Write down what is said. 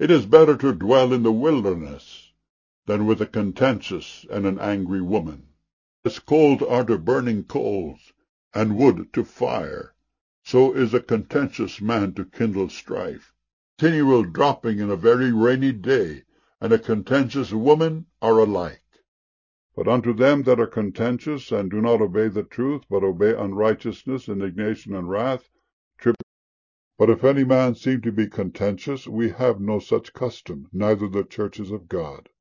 It is better to dwell in the wilderness than with a contentious and an angry woman. As coals are to burning coals, and wood to fire, so is a contentious man to kindle strife. Continual dropping in a very rainy day, and a contentious woman are alike. But unto them that are contentious, and do not obey the truth, but obey unrighteousness, indignation, and wrath, tribulation. But if any man seem to be contentious, we have no such custom, neither the churches of God.